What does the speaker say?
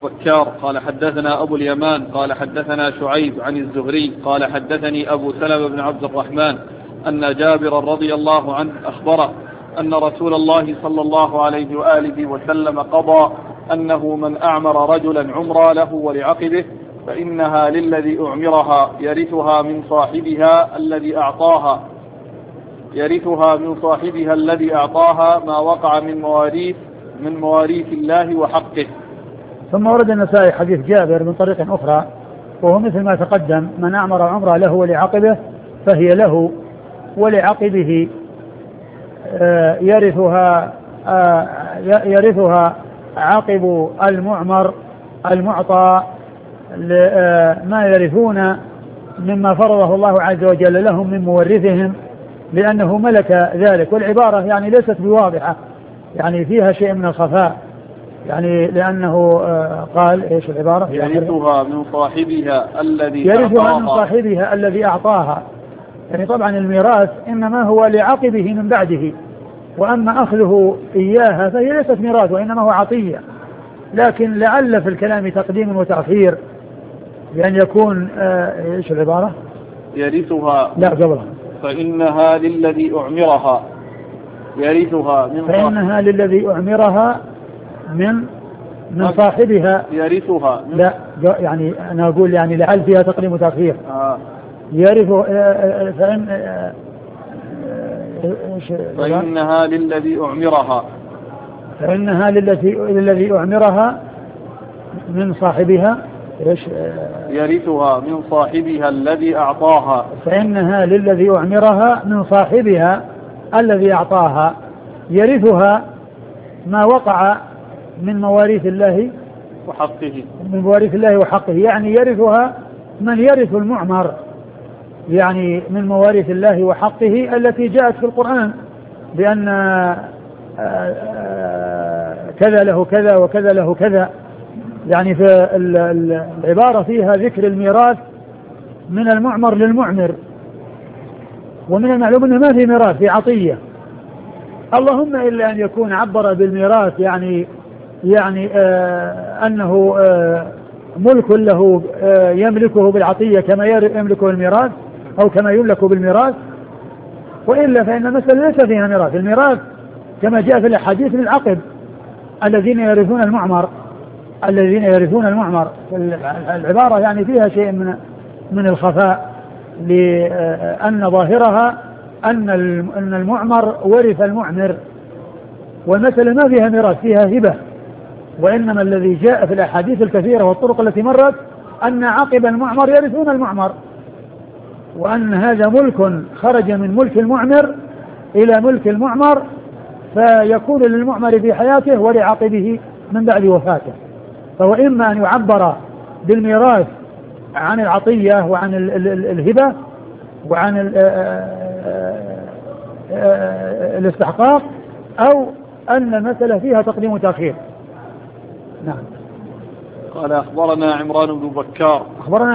بكار قال حدثنا أبو اليمان قال حدثنا شعيب عن الزهري قال حدثني أبو سلمة بن عبد الرحمن أن جابر رضي الله عنه أخبره أن رسول الله صلى الله عليه وآله وسلم قضى أنه من أعمر رجلا عمرا له ولعقبه فإنها للذي أعمرها يرثها من صاحبها الذي أعطاها ما وقع من مواريث الله وحقه. ثم ورد النسائي حديث جابر من طريق أخرى وهو مثل ما تقدم: من أعمر عمره له ولعقبه فهي له ولعقبه يرثها عقب المعمر المعطى ما يرثون مما فرضه الله عز وجل لهم من مورثهم، لأنه ملك ذلك. والعبارة يعني ليست بواضحة، يعني فيها شيء من الخفاء، يعني لأنه قال إيش العبارة؟ يرثها من صاحبها الذي أعطاها. يعني طبعا الميراث إنما هو لعقبه من بعده، وأما أخذه إياها فهي ليست ميراث وإنما هو عطية. لكن لعل في الكلام تقديم وتأخير، بأن يكون إيش العبارة؟ يرثها لا قبلها فإنها للذي أعمرها من صاحبها يرثها لا يعني أنا أقول يعني لعل فيها تقديم وتأخير. يرث فإنها للذي أعمرها من صاحبها إيش؟ يرثها من صاحبها الذي أعطاها. فإنها للذي أعمرها من صاحبها الذي أعطاها يرثها ما وقع من مواريث الله وحقه. يعني يرثها من يرث المعمر، يعني من مواريث الله وحقه التي جاءت في القرآن بأن كذا له كذا وكذا له كذا. يعني في العبارة فيها ذكر الميراث من المعمر للمعمر، ومن المعلوم أنه ما في ميراث، في عطية، اللهم إلا أن يكون عبر بالميراث يعني أنه ملك له يملكه بالعطية كما يملكه الميراث أو كما يملك بالميراث، وإلا فإن المسألة ليس فيها ميراث. الميراث كما جاء في الحديث للعقب الذين يرثون المعمر. العبارة يعني فيها شيء من الخفاء، لأن ظاهرها أن المعمر ورث المعمر، والمسألة ما فيها ميراث، فيها هبة. وإنما الذي جاء في الأحاديث الكثيرة والطرق التي مرت أن عقب المعمر يرثون المعمر، وأن هذا ملك خرج من ملك المعمر إلى ملك المعمر، فيكون للمعمر في حياته ولعقبه من بعد وفاته. فهو إما أن يعبر بالميراث عن العطية وعن الهبة وعن الاستحقاق، أو أن المسألة فيها تقديم وتأخير. نعم. قال أخبرنا عمران بن بكار